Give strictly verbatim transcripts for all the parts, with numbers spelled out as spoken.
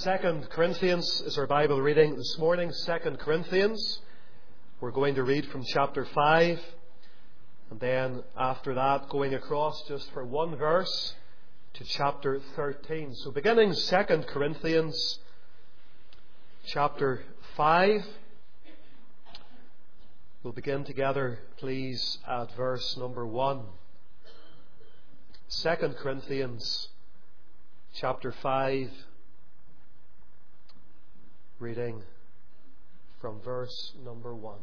Second Corinthians is our Bible reading this morning. Second Corinthians. We're going to read from chapter five, and then after that going across just for one verse to chapter thirteen. So beginning Second Corinthians chapter five. We'll begin together, please, at verse number one. Second Corinthians chapter five, reading from verse number one.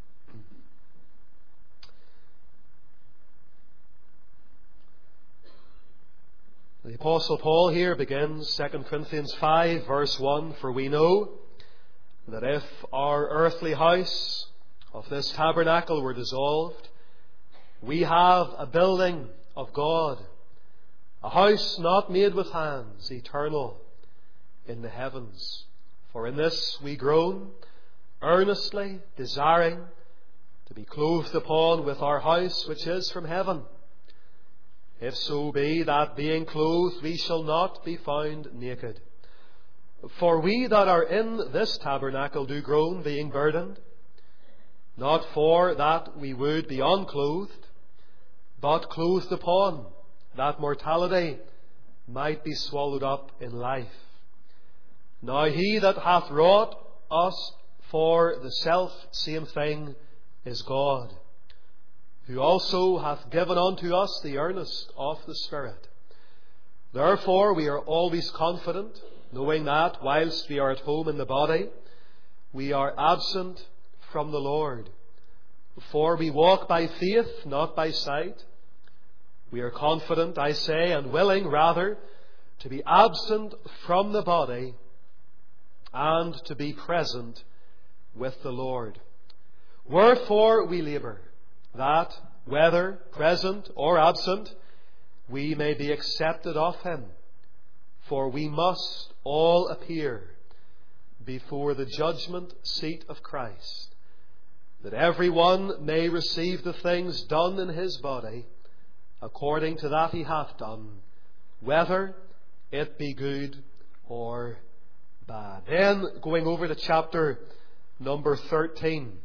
The Apostle Paul here begins Second Corinthians five, verse one. For we know that if our earthly house of this tabernacle were dissolved, we have a building of God, a house not made with hands, eternal in the heavens. For in this we groan, earnestly desiring to be clothed upon with our house which is from heaven, if so be that being clothed we shall not be found naked. For we that are in this tabernacle do groan, being burdened, not for that we would be unclothed, but clothed upon, that mortality might be swallowed up in life. Now he that hath wrought us for the self same thing is God, who also hath given unto us the earnest of the Spirit. Therefore we are always confident, knowing that whilst we are at home in the body, we are absent from the Lord. For we walk by faith, not by sight. We are confident, I say, and willing rather to be absent from the body and to be present with the Lord. Wherefore we labour, that, whether present or absent, we may be accepted of Him. For we must all appear before the judgment seat of Christ, that every one may receive the things done in his body according to that he hath done, whether it be good or bad. Then going over to chapter number thirteen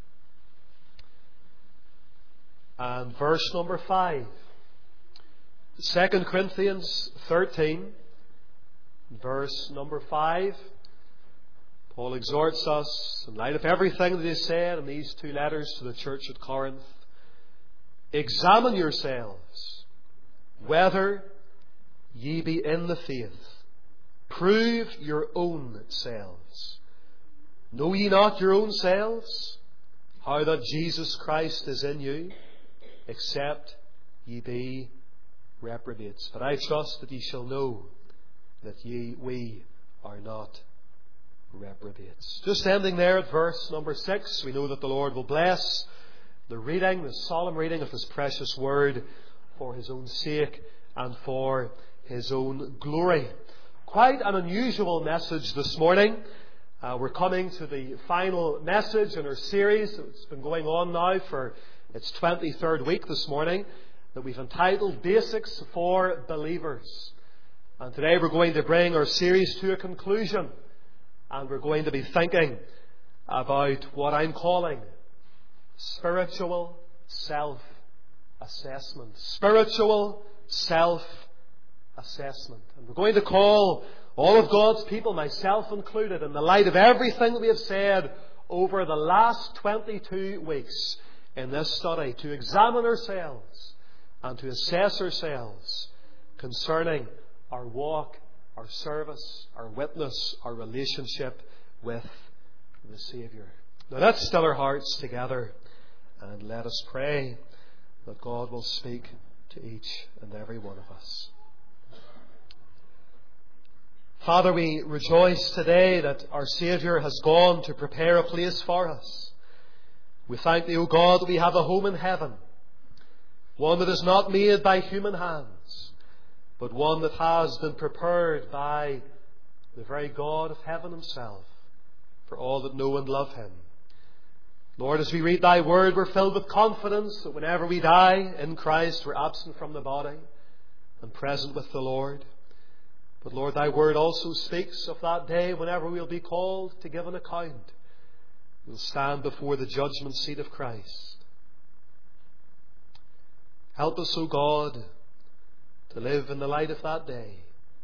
and verse number five. Second Corinthians thirteen, verse number five. Paul exhorts us, in light of everything that he said in these two letters to the church at Corinth, examine yourselves whether ye be in the faith. Prove your own selves. Know ye not your own selves, how that Jesus Christ is in you, except ye be reprobates? But I trust that ye shall know that ye we are not reprobates. Just ending there at verse number six, we know that the Lord will bless the reading, the solemn reading of His precious word for His own sake and for His own glory. Quite an unusual message this morning. Uh, we're coming to the final message in our series. It's been going on now for its twenty-third week this morning, that we've entitled Basics for Believers. And today we're going to bring our series to a conclusion, and we're going to be thinking about what I'm calling spiritual self-assessment. Spiritual self-assessment. And we're going to call all of God's people, myself included, in the light of everything that we have said over the last twenty-two weeks in this study, to examine ourselves and to assess ourselves concerning our walk, our service, our witness, our relationship with the Saviour. Now let's still our hearts together and let us pray that God will speak to each and every one of us. Father, we rejoice today that our Saviour has gone to prepare a place for us. We thank Thee, O God, that we have a home in heaven, one that is not made by human hands, but one that has been prepared by the very God of heaven Himself for all that know and love Him. Lord, as we read Thy word, we're filled with confidence that whenever we die in Christ, we're absent from the body and present with the Lord. But Lord, thy word also speaks of that day whenever we'll be called to give an account. We'll stand before the judgment seat of Christ. Help us, O God, to live in the light of that day.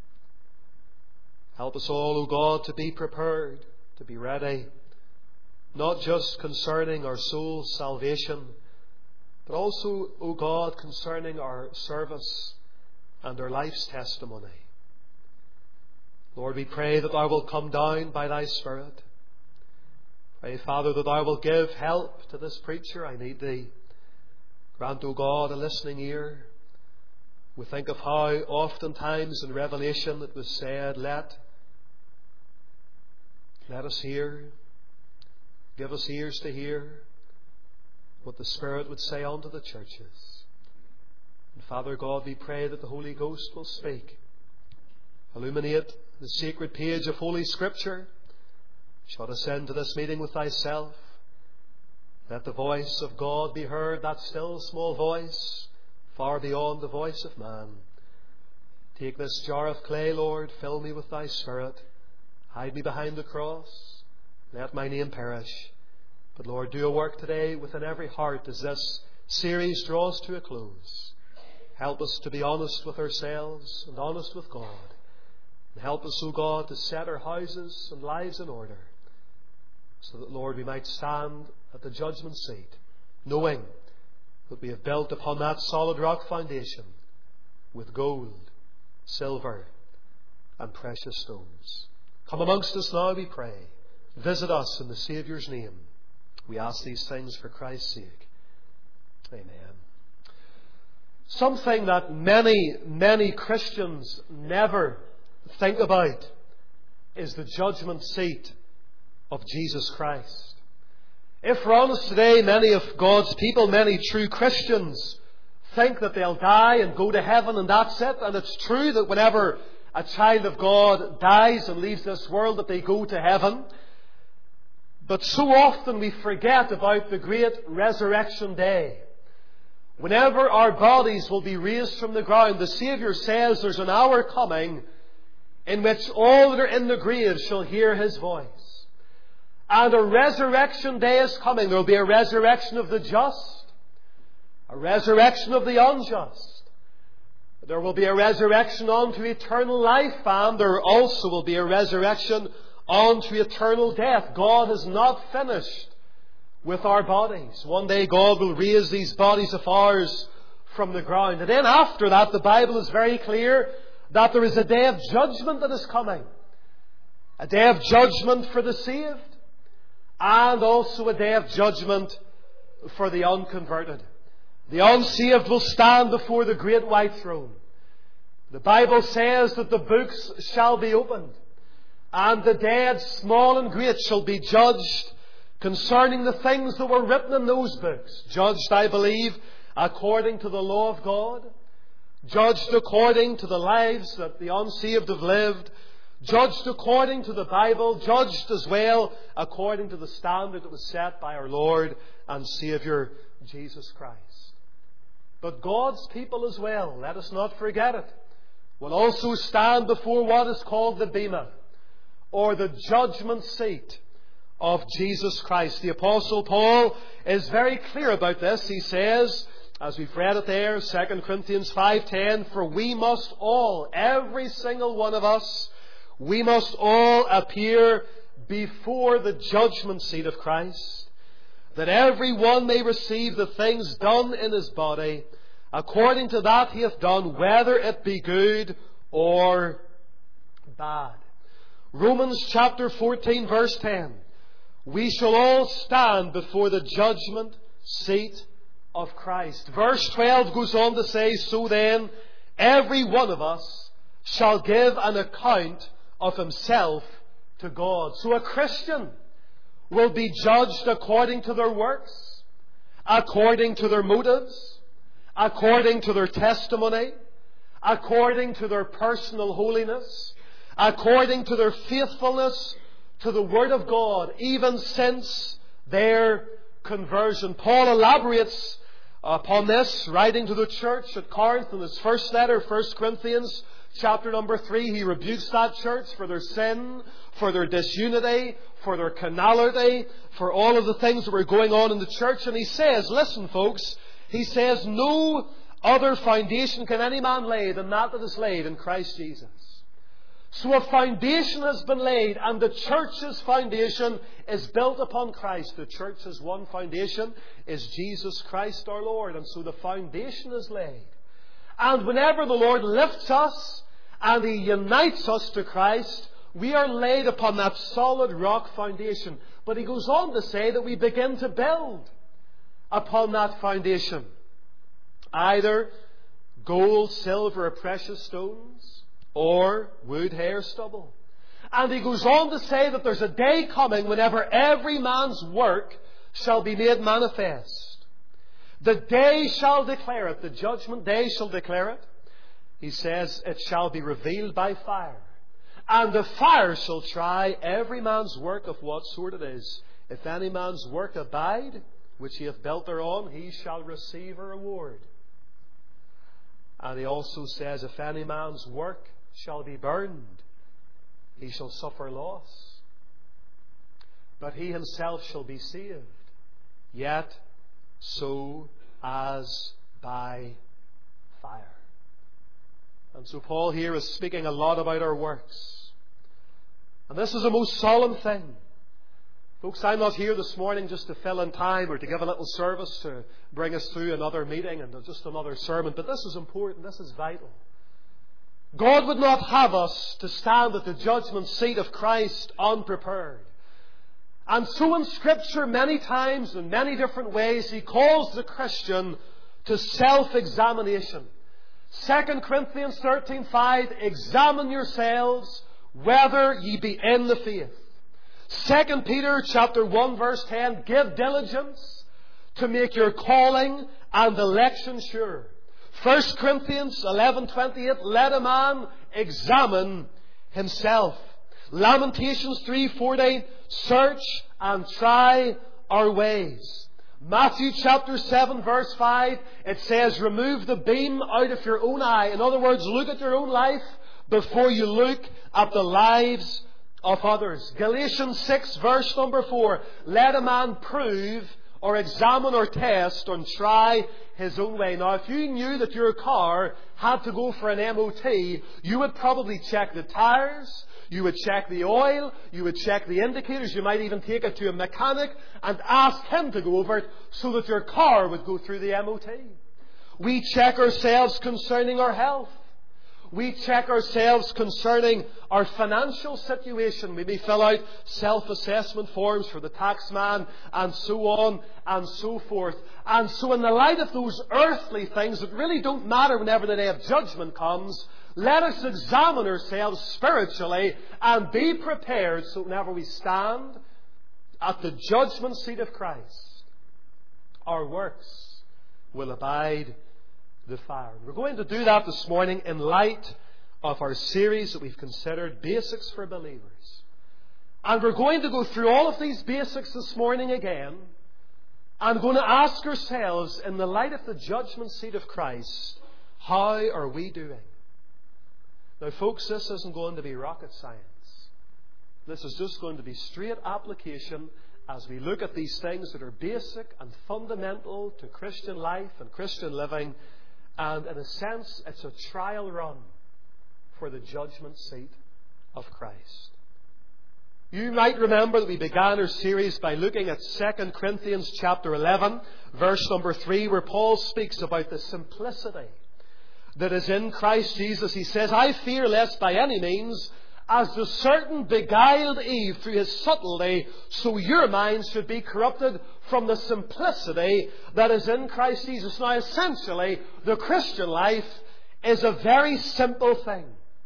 Help us all, O God, to be prepared, to be ready, not just concerning our soul's salvation, but also, O God, concerning our service and our life's testimony. Lord, we pray that thou wilt come down by thy Spirit. Pray, Father, that thou wilt give help to this preacher. I need thee. Grant, O God, a listening ear. We think of how oftentimes in Revelation it was said, Let, let us hear. Give us ears to hear what the Spirit would say unto the churches. And Father God, we pray that the Holy Ghost will speak. Illuminate the sacred page of Holy Scripture. Shut us into this meeting with thyself. Let the voice of God be heard, that still small voice, far beyond the voice of man. Take this jar of clay, Lord, fill me with thy Spirit. Hide me behind the cross. Let my name perish. But Lord, do a work today within every heart as this series draws to a close. Help us to be honest with ourselves and honest with God. And help us, O God, to set our houses and lives in order, so that, Lord, we might stand at the judgment seat, knowing that we have built upon that solid rock foundation with gold, silver, and precious stones. Come amongst us now, we pray. Visit us in the Saviour's name. We ask these things for Christ's sake. Amen. Something that many, many Christians never think about is the judgment seat of Jesus Christ. If we're honest today, many of God's people, many true Christians, think that they'll die and go to heaven and that's it. And it's true that whenever a child of God dies and leaves this world, that they go to heaven. But so often we forget about the great resurrection day. Whenever our bodies will be raised from the ground, the Saviour says there's an hour coming in which all that are in the grave shall hear His voice. And a resurrection day is coming. There will be a resurrection of the just, a resurrection of the unjust. There will be a resurrection unto eternal life, and there also will be a resurrection unto eternal death. God is not finished with our bodies. One day God will raise these bodies of ours from the ground. And then after that, the Bible is very clear that there is a day of judgment that is coming. A day of judgment for the saved, and also a day of judgment for the unconverted. The unsaved will stand before the great white throne. The Bible says that the books shall be opened, and the dead, small and great, shall be judged concerning the things that were written in those books. Judged, I believe, according to the law of God. Judged according to the lives that the unsaved have lived. Judged according to the Bible. Judged as well according to the standard that was set by our Lord and Saviour, Jesus Christ. But God's people as well, let us not forget it, will also stand before what is called the Bema, or the judgment seat of Jesus Christ. The Apostle Paul is very clear about this. He says, as we've read it there, Second Corinthians five ten, for we must all, every single one of us, we must all appear before the judgment seat of Christ, that every one may receive the things done in his body, according to that he hath done, whether it be good or bad. Romans chapter fourteen, verse ten. We shall all stand before the judgment seat of Christ. Verse twelve goes on to say, so then, every one of us shall give an account of himself to God. So a Christian will be judged according to their works, according to their motives, according to their testimony, according to their personal holiness, according to their faithfulness to the Word of God, even since their conversion. Paul elaborates upon this, writing to the church at Corinth in his first letter, First Corinthians chapter number three, he rebukes that church for their sin, for their disunity, for their carnality, for all of the things that were going on in the church. And he says, listen folks, he says, no other foundation can any man lay than that that is laid in Christ Jesus. So a foundation has been laid, and the church's foundation is built upon Christ. The church's one foundation is Jesus Christ our Lord. And so the foundation is laid. And whenever the Lord lifts us and He unites us to Christ, we are laid upon that solid rock foundation. But He goes on to say that we begin to build upon that foundation. Either gold, silver, or precious stones, or wood, hair, stubble. And he goes on to say that there's a day coming whenever every man's work shall be made manifest. The day shall declare it. The judgment day shall declare it. He says, it shall be revealed by fire. And the fire shall try every man's work of what sort it is. If any man's work abide, which he hath built thereon, he shall receive a reward. And he also says, if any man's work shall be burned, he shall suffer loss. But he himself shall be saved, yet so as by fire. And so Paul here is speaking a lot about our works. And this is a most solemn thing. Folks, I'm not here this morning just to fill in time or to give a little service to bring us through another meeting and just another sermon. But this is important. This is vital. God would not have us to stand at the judgment seat of Christ unprepared. And so in Scripture, many times, in many different ways, He calls the Christian to self-examination. Second Corinthians thirteen five, examine yourselves whether ye be in the faith. Second Peter chapter one verse ten, give diligence to make your calling and election sure. First Corinthians eleven twenty-eight, let a man examine himself. Lamentations three forty, search and try our ways. Matthew chapter seven verse five, it says, remove the beam out of your own eye. In other words, look at your own life before you look at the lives of others. Galatians six verse number four, let a man prove or examine or test and try his own way. Now, if you knew that your car had to go for an M O T, you would probably check the tires, you would check the oil, you would check the indicators, you might even take it to a mechanic and ask him to go over it so that your car would go through the M O T. We check ourselves concerning our health. We check ourselves concerning our financial situation. We may fill out self-assessment forms for the taxman and so on and so forth. And so in the light of those earthly things that really don't matter whenever the day of judgment comes, let us examine ourselves spiritually and be prepared so whenever we stand at the judgment seat of Christ, our works will abide the fire. We're going to do that this morning in light of our series that we've considered, Basics for Believers. And we're going to go through all of these basics this morning again, and going to ask ourselves, in the light of the judgment seat of Christ, how are we doing? Now folks, this isn't going to be rocket science. This is just going to be straight application as we look at these things that are basic and fundamental to Christian life and Christian living. And in a sense, it's a trial run for the judgment seat of Christ. You might remember that we began our series by looking at Second Corinthians chapter eleven, verse number three, where Paul speaks about the simplicity that is in Christ Jesus. He says, I fear lest by any means, as the certain beguiled Eve through his subtlety, so your minds should be corrupted from the simplicity that is in Christ Jesus. Now, essentially, the Christian life is a very simple thing.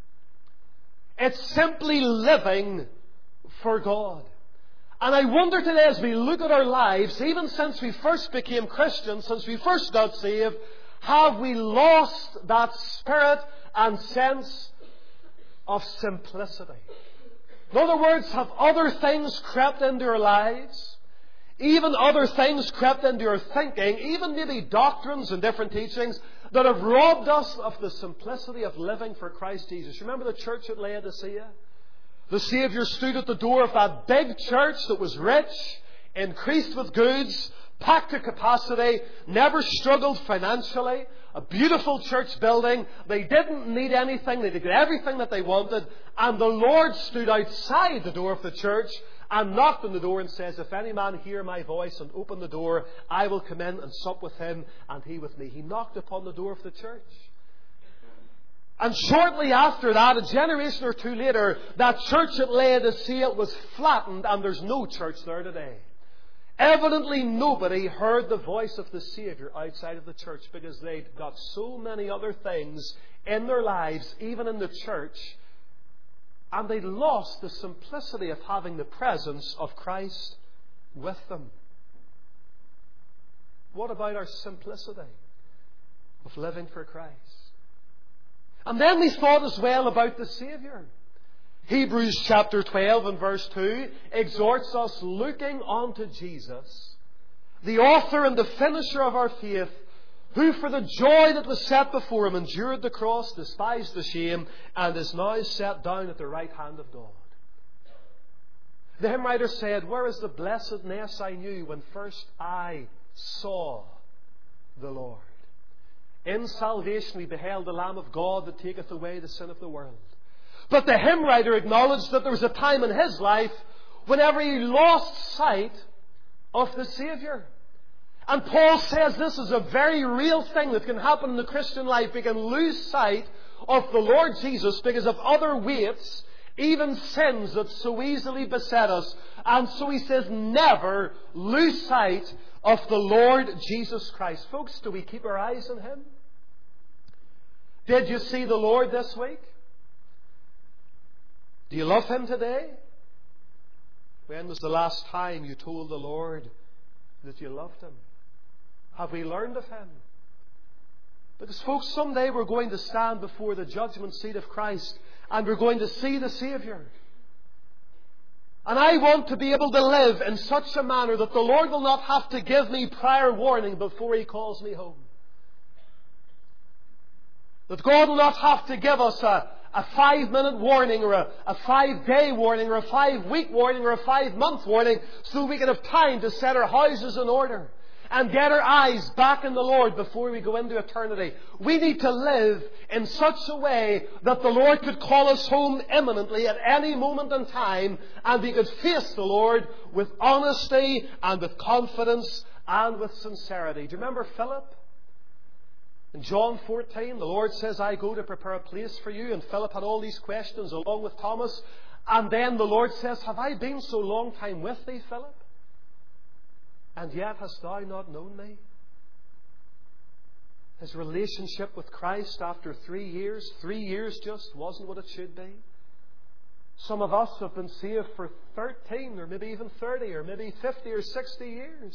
It's simply living for God. And I wonder today, as we look at our lives, even since we first became Christians, since we first got saved, have we lost that spirit and sense of simplicity? In other words, have other things crept into our lives? Even other things crept into our thinking, even maybe doctrines and different teachings that have robbed us of the simplicity of living for Christ Jesus. Remember the church at Laodicea? The Saviour stood at the door of that big church that was rich, increased with goods, packed to capacity, never struggled financially, a beautiful church building. They didn't need anything. They did everything that they wanted. And the Lord stood outside the door of the church and knocked on the door and says, if any man hear my voice and open the door, I will come in and sup with him and he with me. He knocked upon the door of the church. And shortly after that, a generation or two later, that church at Laodicea was flattened and there's no church there today. Evidently nobody heard the voice of the Saviour outside of the church because they'd got so many other things in their lives, even in the church, and they'd lost the simplicity of having the presence of Christ with them. What about our simplicity of living for Christ? And then we thought as well about the Saviour. Hebrews chapter twelve and verse two exhorts us looking unto Jesus, the author and the finisher of our faith, who for the joy that was set before him endured the cross, despised the shame, and is now set down at the right hand of God. The hymn writer said, where is the blessedness I knew when first I saw the Lord? In salvation we beheld the Lamb of God that taketh away the sin of the world. But the hymn writer acknowledged that there was a time in his life whenever he lost sight of the Saviour. And Paul says this is a very real thing that can happen in the Christian life. We can lose sight of the Lord Jesus because of other weights, even sins that so easily beset us. And so he says, never lose sight of the Lord Jesus Christ. Folks, do we keep our eyes on Him? Did you see the Lord this week? Do you love Him today? When was the last time you told the Lord that you loved Him? Have we learned of Him? Because folks, someday we're going to stand before the judgment seat of Christ and we're going to see the Saviour. And I want to be able to live in such a manner that the Lord will not have to give me prior warning before He calls me home. That God will not have to give us a A five-minute warning or a, a five-day warning or a five-week warning or a five-month warning so we can have time to set our houses in order and get our eyes back in the Lord before we go into eternity. We need to live in such a way that the Lord could call us home imminently at any moment in time and we could face the Lord with honesty and with confidence and with sincerity. Do you remember Philip? In John fourteen, the Lord says, I go to prepare a place for you. And Philip had all these questions along with Thomas. And then the Lord says, have I been so long time with thee, Philip? And yet hast thou not known me? His relationship with Christ after three years, three years just, wasn't what it should be. Some of us have been saved for thirteen or maybe even thirty or maybe fifty or sixty years.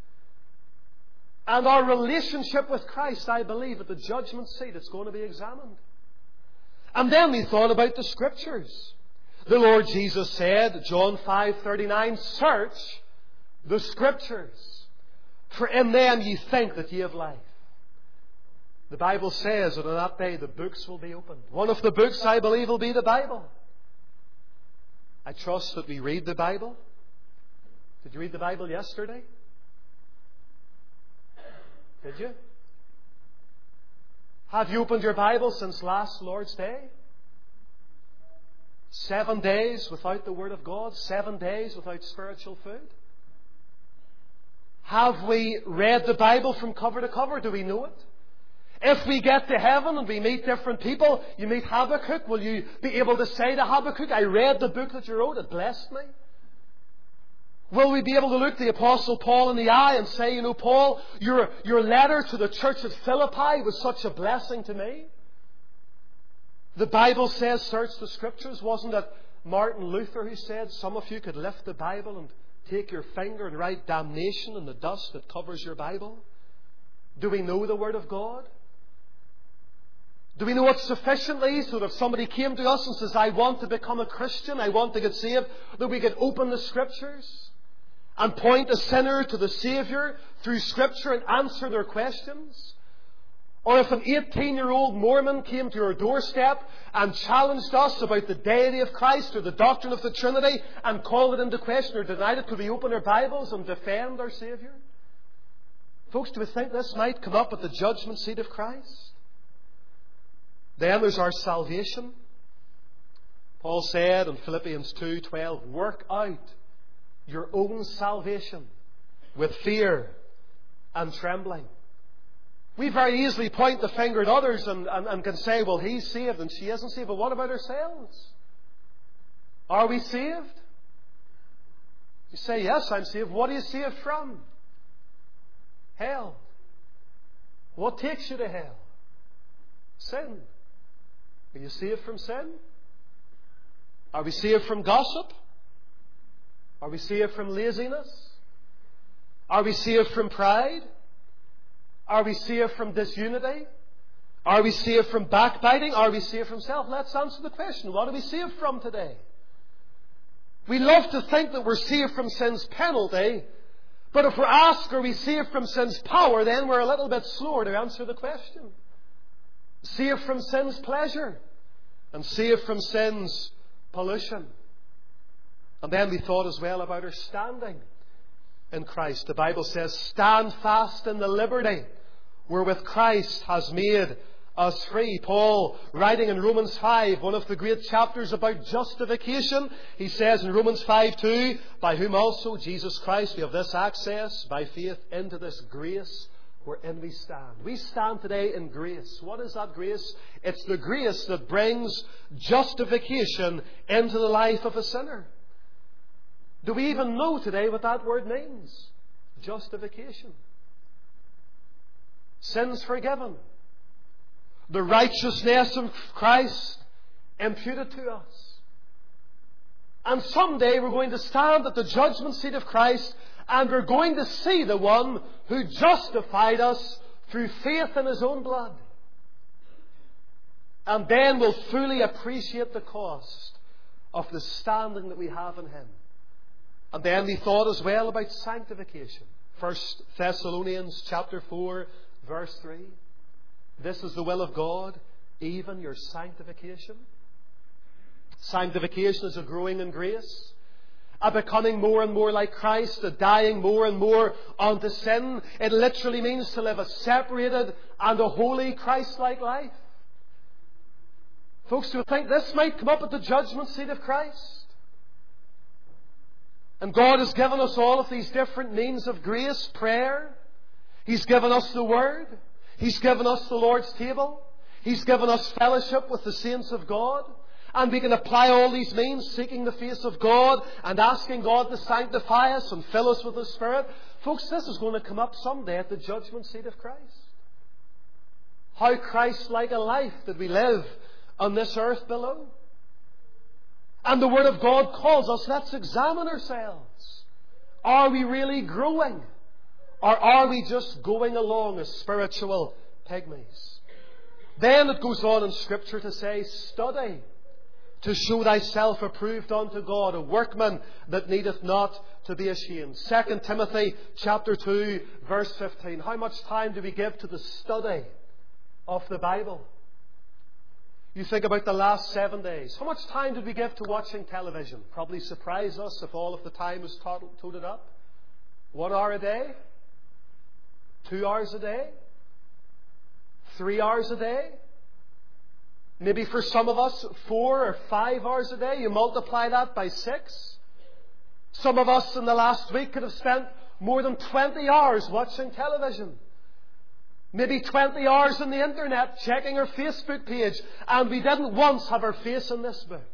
And our relationship with Christ, I believe, at the judgment seat, it's going to be examined. And then we thought about the Scriptures. The Lord Jesus said, John five thirty-nine, search the Scriptures, for in them ye think that ye have life. The Bible says that on that day the books will be opened. One of the books, I believe, will be the Bible. I trust that we read the Bible. Did you read the Bible yesterday? Did you? Have you opened your Bible since last Lord's Day? Seven days without the Word of God. Seven days without spiritual food. Have we read the Bible from cover to cover? Do we know it? If we get to heaven and we meet different people, you meet Habakkuk, will you be able to say to Habakkuk, I read the book that you wrote, it blessed me? Will we be able to look the Apostle Paul in the eye and say, you know, Paul, your, your letter to the church at Philippi was such a blessing to me? The Bible says, search the Scriptures. Wasn't it Martin Luther who said, some of you could lift the Bible and take your finger and write damnation in the dust that covers your Bible? Do we know the Word of God? Do we know it sufficiently so that if somebody came to us and says, I want to become a Christian, I want to get saved, that we could open the Scriptures and point a sinner to the Saviour through Scripture and answer their questions? Or if an eighteen-year-old Mormon came to our doorstep and challenged us about the deity of Christ or the doctrine of the Trinity and called it into question or denied it, could we open our Bibles and defend our Saviour? Folks, do we think this might come up at the judgment seat of Christ? Then there's our salvation. Paul said in Philippians two twelve, work out your own salvation with fear and trembling. We very easily point the finger at others and, and, and can say, well, he's saved and she isn't saved. But what about ourselves? Are we saved? You say, yes, I'm saved. What are you saved from? Hell. What takes you to hell? Sin. Are you saved from sin? Are we saved from gossip? Are we saved from laziness? Are we saved from pride? Are we saved from disunity? Are we saved from backbiting? Are we saved from self? Let's answer the question. What are we saved from today? We love to think that we're saved from sin's penalty. But if we're asked, are we saved from sin's power, then we're a little bit slower to answer the question. Saved from sin's pleasure. And saved from sin's pollution. And then we thought as well about our standing in Christ. The Bible says, stand fast in the liberty wherewith Christ has made us free. Paul, writing in Romans five, one of the great chapters about justification, he says in Romans five two, by whom also Jesus Christ we have this access by faith into this grace wherein we stand. We stand today in grace. What is that grace? It's the grace that brings justification into the life of a sinner. Do we even know today what that word means? Justification. Sins forgiven. The righteousness of Christ imputed to us. And someday we're going to stand at the judgment seat of Christ and we're going to see the one who justified us through faith in His own blood. And then we'll fully appreciate the cost of the standing that we have in Him. And then we thought as well about sanctification. First Thessalonians chapter four, verse three. This is the will of God, even your sanctification. Sanctification is a growing in grace, a becoming more and more like Christ, a dying more and more unto sin. It literally means to live a separated and a holy Christ-like life. Folks, do you think this might come up at the judgment seat of Christ? And God has given us all of these different means of grace, prayer. He's given us the Word. He's given us the Lord's table. He's given us fellowship with the saints of God. And we can apply all these means, seeking the face of God and asking God to sanctify us and fill us with the Spirit. Folks, this is going to come up someday at the judgment seat of Christ. How Christ-like a life did we live on this earth below? And the Word of God calls us, let's examine ourselves. Are we really growing? Or are we just going along as spiritual pygmies? Then it goes on in Scripture to say, study to show thyself approved unto God, a workman that needeth not to be ashamed. Second Timothy chapter two, verse fifteen. How much time do we give to the study of the Bible? You think about the last seven days. How much time did we give to watching television? Probably surprise us if all of the time was totaled up. One hour a day? Two hours a day? Three hours a day? Maybe for some of us, four or five hours a day. You multiply that by six. Some of us in the last week could have spent more than twenty hours watching television. Maybe twenty hours on the internet checking our Facebook page. And we didn't once have our face in this book.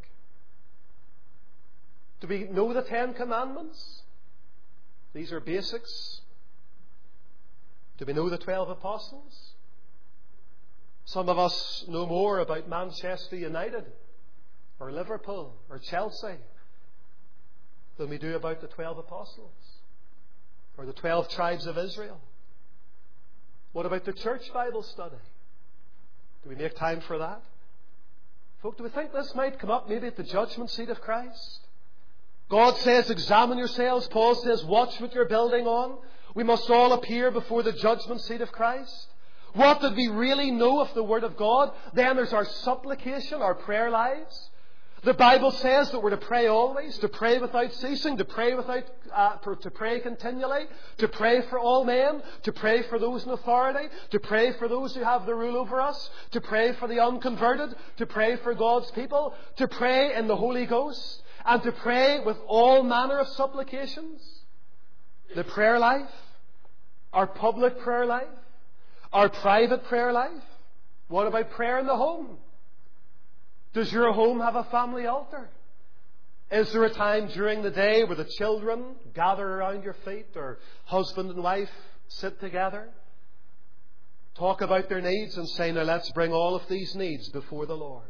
Do we know the Ten Commandments? These are basics. Do we know the twelve apostles? Some of us know more about Manchester United or Liverpool or Chelsea than we do about the twelve apostles or the twelve tribes of Israel. What about the church Bible study? Do we make time for that? Folk, do we think this might come up maybe at the judgment seat of Christ? God says, examine yourselves. Paul says, watch what you're building on. We must all appear before the judgment seat of Christ. What did we really know of the Word of God? Then there's our supplication, our prayer lives. The Bible says that we're to pray always, to pray without ceasing, to pray without, uh, to pray continually, to pray for all men, to pray for those in authority, to pray for those who have the rule over us, to pray for the unconverted, to pray for God's people, to pray in the Holy Ghost, and to pray with all manner of supplications. The prayer life, our public prayer life, our private prayer life. What about prayer in the home? Does your home have a family altar? Is there a time during the day where the children gather around your feet, or husband and wife sit together, talk about their needs and say, now let's bring all of these needs before the Lord?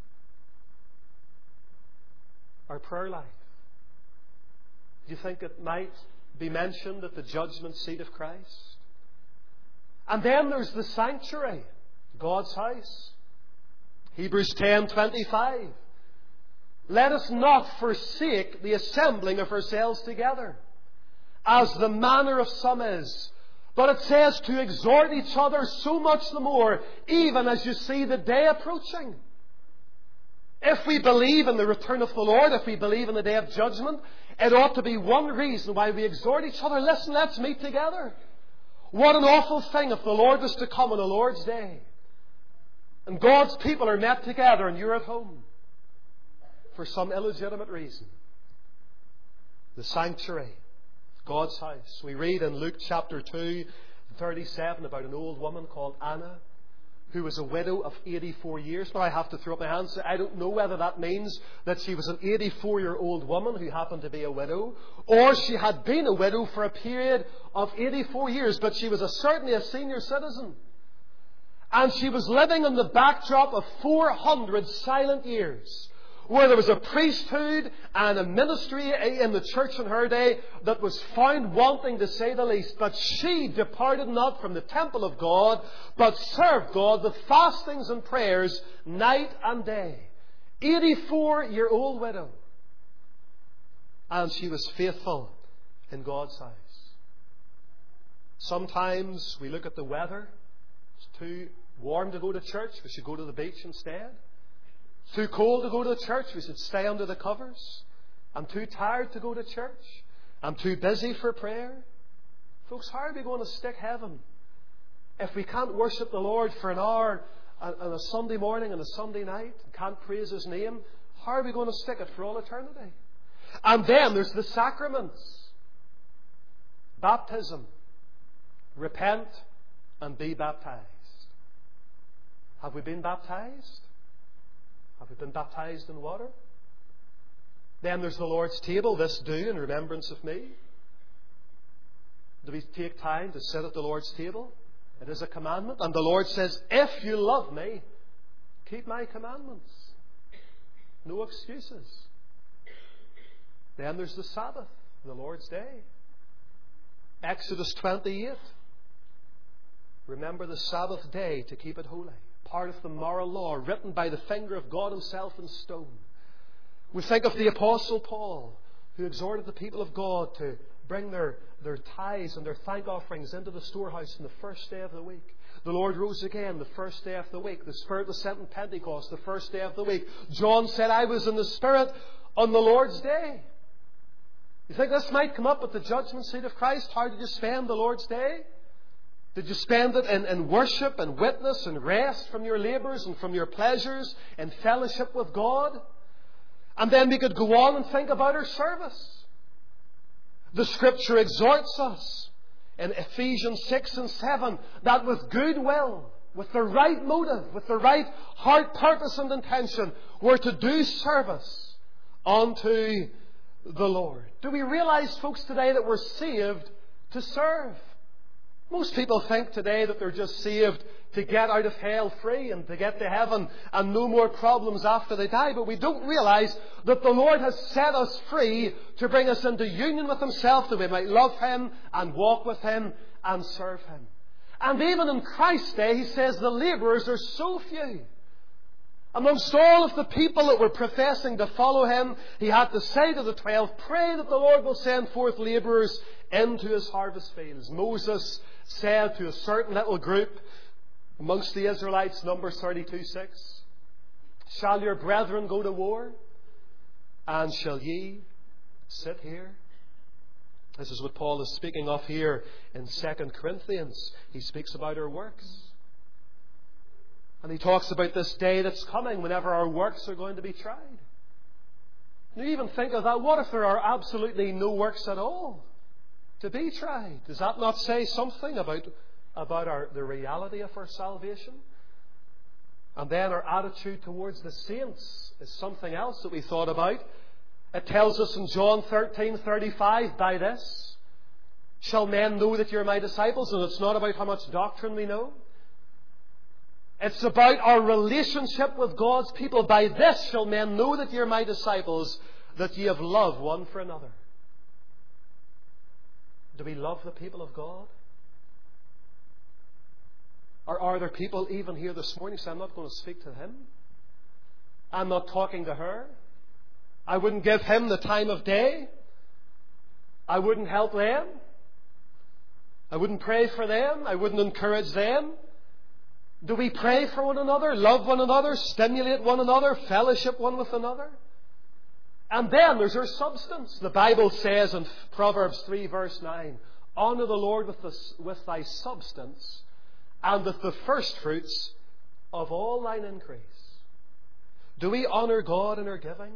Our prayer life. Do you think it might be mentioned at the judgment seat of Christ? And then there's the sanctuary, God's house. Hebrews ten twenty-five. Let us not forsake the assembling of ourselves together, as the manner of some is. But it says to exhort each other so much the more, even as you see the day approaching. If we believe in the return of the Lord, if we believe in the day of judgment, it ought to be one reason why we exhort each other. Listen, let's meet together. What an awful thing if the Lord was to come on the Lord's day, and God's people are met together and you're at home for some illegitimate reason. The sanctuary, God's house. We read in Luke chapter two, thirty-seven about an old woman called Anna, who was a widow of eighty-four years. Now I have to throw up my hands. I don't know whether that means that she was an eighty-four-year-old woman who happened to be a widow, or she had been a widow for a period of eighty-four years, but she was a, certainly a senior citizen. And she was living on the backdrop of four hundred silent years, where there was a priesthood and a ministry in the church in her day that was found wanting, to say the least. But she departed not from the temple of God, but served God with fastings and prayers night and day. eighty-four-year-old widow. And she was faithful in God's house. Sometimes we look at the weather. It's too warm to go to church. We should go to the beach instead. Too cold to go to the church. We should stay under the covers. I'm too tired to go to church. I'm too busy for prayer. Folks, how are we going to stick heaven if we can't worship the Lord for an hour on a Sunday morning and a Sunday night and can't praise His name? How are we going to stick it for all eternity? And then there's the sacraments. Baptism. Repent and be baptized. Have we been baptized? Have we been baptized in water? Then there's the Lord's table. This do in remembrance of me. Do we take time to sit at the Lord's table? It is a commandment. And the Lord says, if you love me, keep my commandments. No excuses. Then there's the Sabbath, the Lord's day. Exodus twenty-eight. Remember the Sabbath day to keep it holy. Part of the moral law written by the finger of God Himself in stone. We think of the Apostle Paul, who exhorted the people of God to bring their, their tithes and their thank offerings into the storehouse on the first day of the week. The Lord rose again the first day of the week. The Spirit was sent on Pentecost the first day of the week. John said, I was in the Spirit on the Lord's day. You think this might come up at the judgment seat of Christ? How did you spend the Lord's day? Did you spend it in, in worship and witness and rest from your labours and from your pleasures and fellowship with God? And then we could go on and think about our service. The Scripture exhorts us in Ephesians six and seven that with good will, with the right motive, with the right heart, purpose and intention, we're to do service unto the Lord. Do we realize, folks, today that we're saved to serve? Most people think today that they're just saved to get out of hell free and to get to heaven and no more problems after they die. But we don't realize that the Lord has set us free to bring us into union with Himself, that we might love Him and walk with Him and serve Him. And even in Christ's day, He says the labourers are so few. Amongst all of the people that were professing to follow Him, He had to say to the twelve, pray that the Lord will send forth labourers into His harvest fields. Moses said to a certain little group, Amongst the Israelites, Numbers thirty-two six. Shall your brethren go to war? And shall ye sit here? This is what Paul is speaking of here in Second Corinthians. He speaks about our works. And he talks about this day that's coming whenever our works are going to be tried. You even think of that. What if there are absolutely no works at all to be tried? Does that not say something about, about our, the reality of our salvation? And then our attitude towards the saints is something else that we thought about. It tells us in John thirteen thirty-five, by this shall men know that you're my disciples. And it's not about how much doctrine we know. It's about our relationship with God's people. By this shall men know that you're my disciples, that ye have love one for another. Do we love the people of God? Or are there people even here this morning who say, I'm not going to speak to him. I'm not talking to her. I wouldn't give him the time of day. I wouldn't help them. I wouldn't pray for them. I wouldn't encourage them. Do we pray for one another, love one another, stimulate one another, fellowship one with another? And then there's our substance. The Bible says in Proverbs three verse nine, honour the Lord with, the, with thy substance and with the first fruits of all thine increase. Do we honour God in our giving?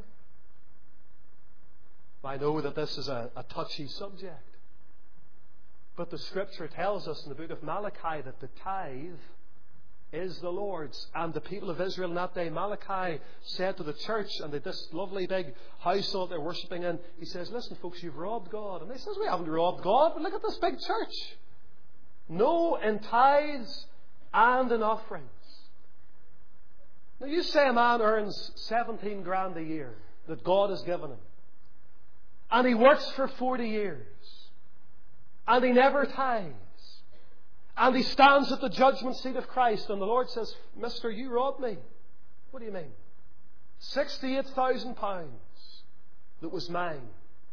I know that this is a, a touchy subject. But the Scripture tells us in the book of Malachi that the tithe is the Lord's. And the people of Israel in that day, Malachi said to the church, and they this lovely big house that they're worshipping in, he says, listen folks, you've robbed God. And they says, we haven't robbed God, but look at this big church. No, in tithes and in offerings. Now you say a man earns seventeen grand a year that God has given him. And he works for forty years. And he never tithes. And he stands at the judgment seat of Christ. And the Lord says, Mister, you robbed me. What do you mean? sixty-eight thousand pounds that was mine.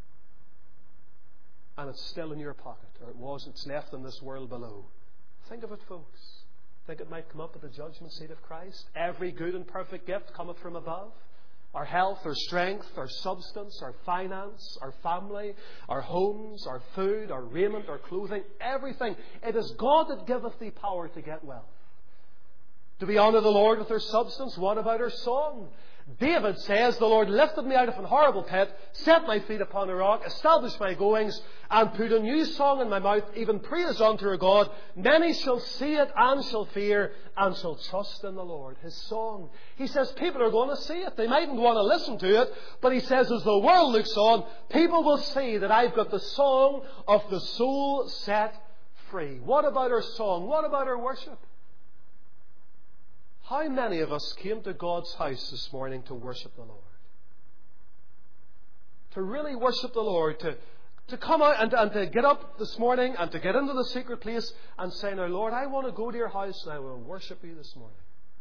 And it's still in your pocket. Or it was, it's left in this world below. Think of it, folks. Think it might come up at the judgment seat of Christ. Every good and perfect gift cometh from above. Our health, our strength, our substance, our finance, our family, our homes, our food, our raiment, our clothing, everything. It is God that giveth thee power to get wealth. Do we honour the Lord with our substance? What about our song? David says, the Lord lifted me out of an horrible pit, set my feet upon a rock, established my goings, and put a new song in my mouth, even praise unto our God. Many shall see it and shall fear and shall trust in the Lord. His song. He says people are going to see it. They mightn't want to listen to it, but he says as the world looks on, people will see that I've got the song of the soul set free. What about our song? What about our worship? How many of us came to God's house this morning to worship the Lord? To really worship the Lord, to, to come out and, and to get up this morning and to get into the secret place and say, now Lord, I want to go to your house and I will worship you this morning.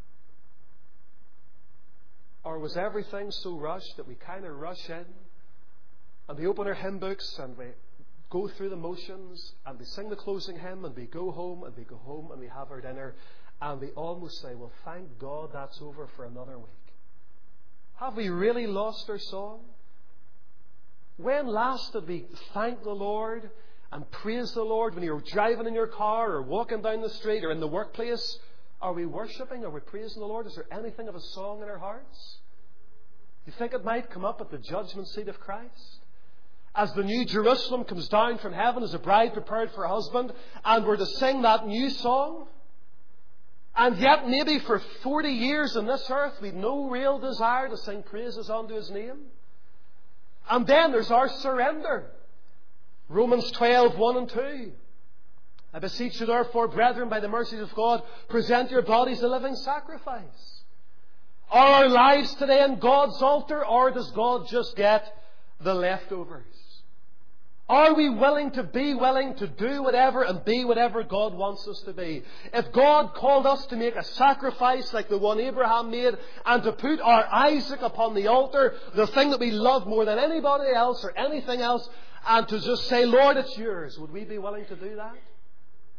Or was everything so rushed that we kind of rush in and we open our hymn books and we go through the motions and we sing the closing hymn and we go home and we go home and we have our dinner and we almost say, well, thank God that's over for another week. Have we really lost our song? When last did we thank the Lord and praise the Lord when you're driving in your car or walking down the street or in the workplace? Are we worshipping? Are we praising the Lord? Is there anything of a song in our hearts? Do you think it might come up at the judgment seat of Christ? As the new Jerusalem comes down from heaven as a bride prepared for her husband, and we're to sing that new song? And yet maybe for forty years on this earth we've no real desire to sing praises unto His name. And then there's our surrender. Romans twelve, one and two. I beseech you therefore, brethren, by the mercies of God, present your bodies a living sacrifice. Are our lives today in God's altar, or does God just get the leftovers? Are we willing to be willing to do whatever and be whatever God wants us to be? If God called us to make a sacrifice like the one Abraham made and to put our Isaac upon the altar, the thing that we love more than anybody else or anything else, and to just say, Lord, it's yours, would we be willing to do that?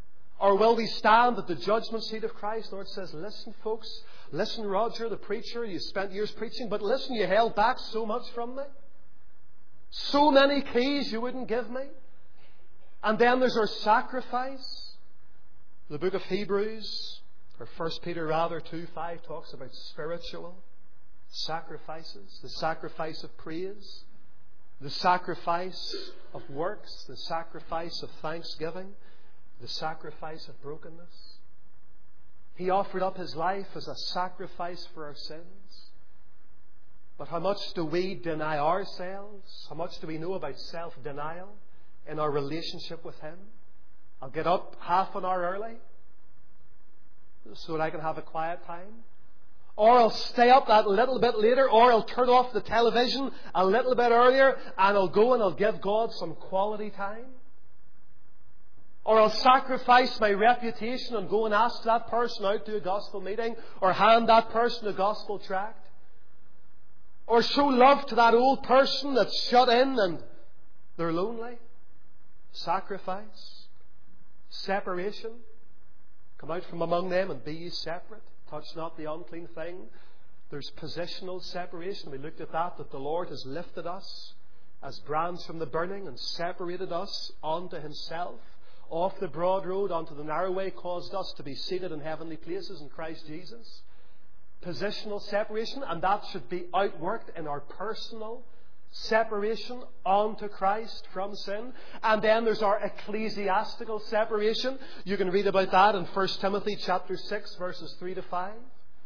Or will we stand at the judgment seat of Christ? The Lord says, listen, folks. Listen, Roger, the preacher. You spent years preaching. But listen, you held back so much from me. So many keys you wouldn't give me. And then there's our sacrifice. The book of Hebrews, or First Peter rather, two five talks about spiritual sacrifices. The sacrifice of praise. The sacrifice of works. The sacrifice of thanksgiving. The sacrifice of brokenness. He offered up His life as a sacrifice for our sins. But how much do we deny ourselves? How much do we know about self-denial in our relationship with Him? I'll get up half an hour early so that I can have a quiet time. Or I'll stay up that little bit later, or I'll turn off the television a little bit earlier, and I'll go and I'll give God some quality time. Or I'll sacrifice my reputation and go and ask that person out to a gospel meeting, or hand that person a gospel tract. Or show love to that old person that's shut in and they're lonely. Sacrifice. Separation. Come out from among them and be ye separate. Touch not the unclean thing. There's positional separation. We looked at that, that the Lord has lifted us as brands from the burning and separated us unto Himself. Off the broad road onto the narrow way, caused us to be seated in heavenly places in Christ Jesus. Positional separation, and that should be outworked in our personal separation unto Christ from sin. And then there's our ecclesiastical separation. You can read about that in First Timothy chapter six, verses three to five.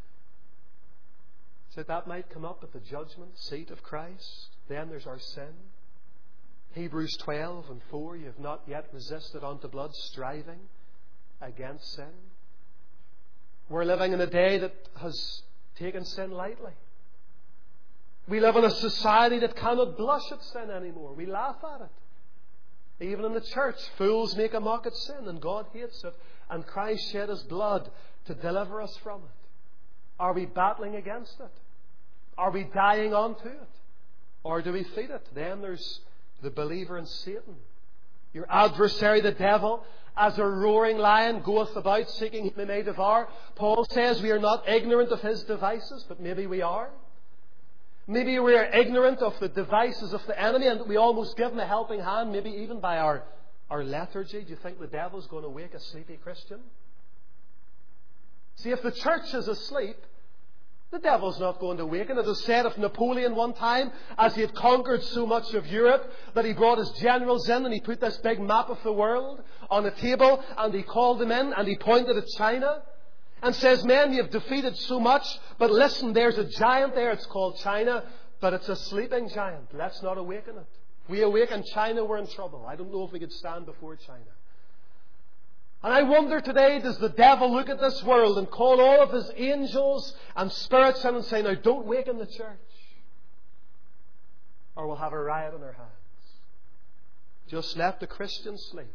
So that might come up at the judgment seat of Christ. Then there's our sin. Hebrews twelve and four, you have not yet resisted unto blood, striving against sin. We're living in a day that has taken sin lightly. We live in a society that cannot blush at sin anymore. We laugh at it. Even in the church, fools make a mock at sin, and God hates it. And Christ shed His blood to deliver us from it. Are we battling against it? Are we dying onto it? Or do we feed it? Then there's the believer in Satan. Your adversary, the devil, as a roaring lion, goeth about seeking whom he may devour. Paul says we are not ignorant of his devices, but maybe we are. Maybe we are ignorant of the devices of the enemy, and we almost give him a helping hand, maybe even by our, our lethargy. Do you think the devil's going to wake a sleepy Christian? See, if the church is asleep, the devil's not going to awaken. It was said of Napoleon one time, as he had conquered so much of Europe, that he brought his generals in and he put this big map of the world on a table and he called them in and he pointed at China and says, men, you've defeated so much, but listen, there's a giant there. It's called China, but it's a sleeping giant. Let's not awaken it. If we awaken China, we're in trouble. I don't know if we could stand before China. And I wonder today, does the devil look at this world and call all of his angels and spirits in and say, now don't waken the church, or we'll have a riot on our hands. Just let the Christians sleep,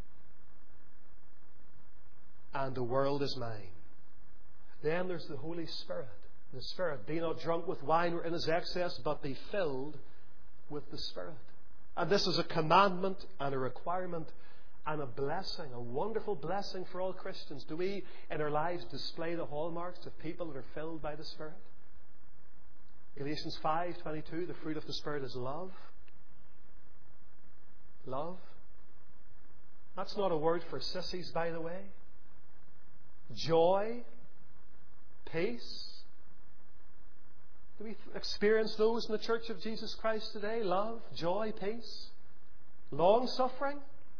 and the world is mine. Then there's the Holy Spirit. The Spirit, be not drunk with wine or in his excess, but be filled with the Spirit. And this is a commandment and a requirement and a blessing, a wonderful blessing for all Christians. Do we, in our lives, display the hallmarks of people that are filled by the Spirit? Galatians five twenty-two, the fruit of the Spirit is love. Love. That's not a word for sissies, by the way. Joy. Peace. Do we experience those in the Church of Jesus Christ today? Love, joy, peace. Long-suffering.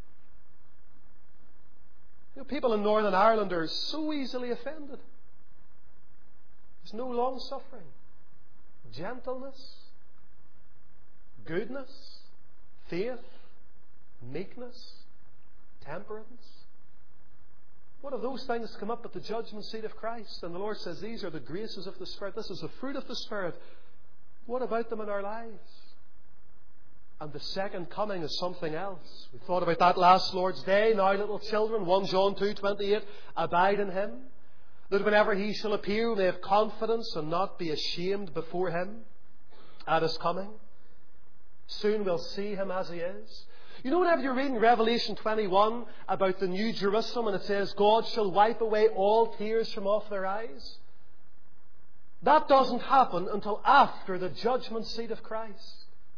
You know, people in Northern Ireland are so easily offended. There's no long-suffering. Gentleness, goodness, faith, meekness, temperance. What of those things come up at the judgment seat of Christ? And the Lord says, these are the graces of the Spirit. This is the fruit of the Spirit. What about them in our lives? And the second coming is something else. We thought about that last Lord's Day. Now, little children, First John two twenty-eight, abide in Him, that whenever He shall appear, we may have confidence and not be ashamed before Him at His coming. Soon we'll see Him as He is. You know, whenever you're reading Revelation twenty-one about the New Jerusalem and it says, God shall wipe away all tears from off their eyes, that doesn't happen until after the judgment seat of Christ.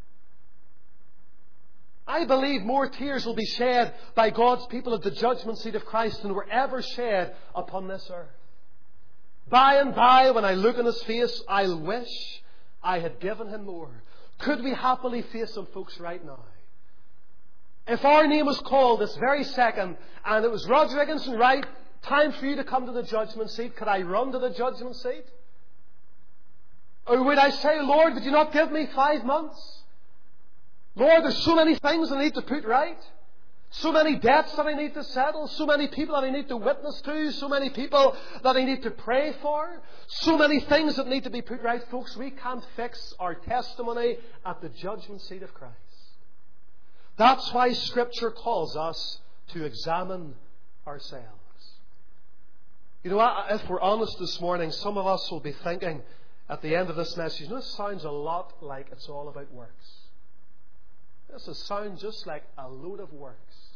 I believe more tears will be shed by God's people at the judgment seat of Christ than were ever shed upon this earth. By and by, when I look in His face, I'll wish I had given Him more. Could we happily face Him, folks, right now? If our name was called this very second, and it was Roger Higginson, right, time for you to come to the judgment seat, could I run to the judgment seat? Or would I say, Lord, would you not give me five months? Lord, there's so many things I need to put right. So many debts that I need to settle. So many people that I need to witness to. So many people that I need to pray for. So many things that need to be put right. Folks, we can't fix our testimony at the judgment seat of Christ. That's why Scripture calls us to examine ourselves. You know, if we're honest this morning, some of us will be thinking at the end of this message, you know, it sounds a lot like it's all about works. This will sound just like a load of works.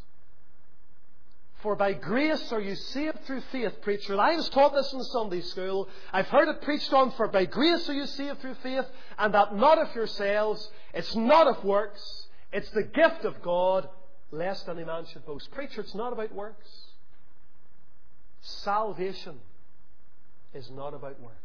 For by grace are you saved through faith, preacher. And I was taught this in Sunday school. I've heard it preached on, for by grace are you saved through faith, and that not of yourselves. It's not of works. It's the gift of God, lest any man should boast. Preacher, it's not about works. Salvation is not about works.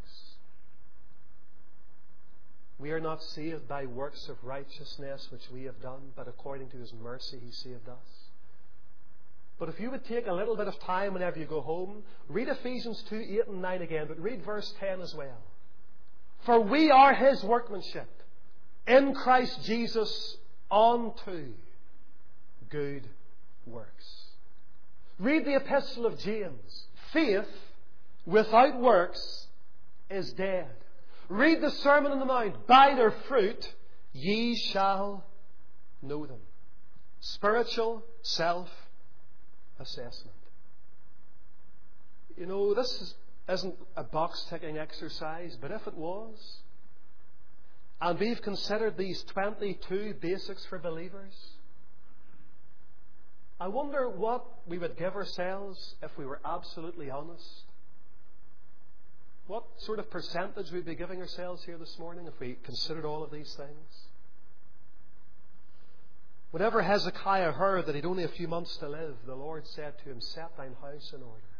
We are not saved by works of righteousness which we have done, but according to His mercy He saved us. But if you would take a little bit of time whenever you go home, read Ephesians two, eight and nine again, but read verse ten as well. For we are His workmanship, in Christ Jesus, unto good works. Read the Epistle of James. Faith without works is dead. Read the Sermon on the Mount. By their fruit ye shall know them. Spiritual self-assessment. You know, this is, isn't a box-ticking exercise, but if it was, and we've considered these twenty-two basics for believers, I wonder what we would give ourselves if we were absolutely honest. What sort of percentage we'd be giving ourselves here this morning if we considered all of these things? Whenever Hezekiah heard that he'd only a few months to live, the Lord said to him, set thine house in order,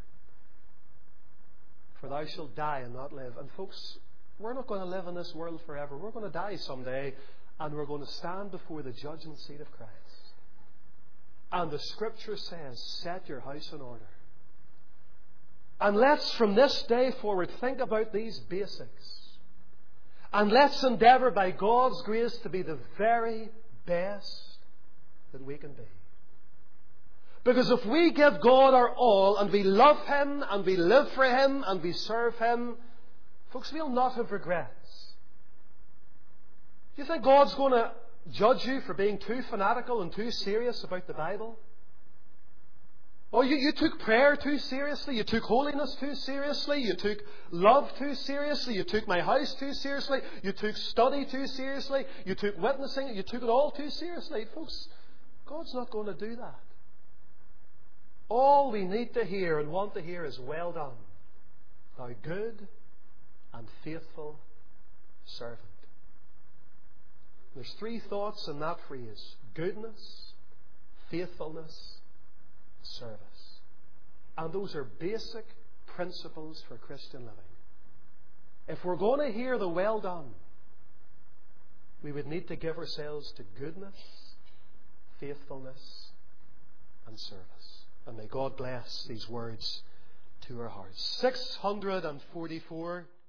for thou shalt die and not live. And folks, we're not going to live in this world forever. We're going to die someday, and we're going to stand before the judgment seat of Christ. And the Scripture says, set your house in order. And let's, from this day forward, think about these basics. And let's endeavour by God's grace to be the very best that we can be. Because if we give God our all, and we love Him, and we live for Him, and we serve Him, folks, we'll not have regrets. Do you think God's going to judge you for being too fanatical and too serious about the Bible? Oh, you, you took prayer too seriously. You took holiness too seriously. You took love too seriously. You took my house too seriously. You took study too seriously. You took witnessing. You took it all too seriously. Folks, God's not going to do that. All we need to hear and want to hear is, well done, thou good and faithful servant. There's three thoughts in that phrase: goodness, faithfulness, service. And those are basic principles for Christian living. If we're going to hear the well done, we would need to give ourselves to goodness, faithfulness, and service. And may God bless these words to our hearts. six hundred forty-four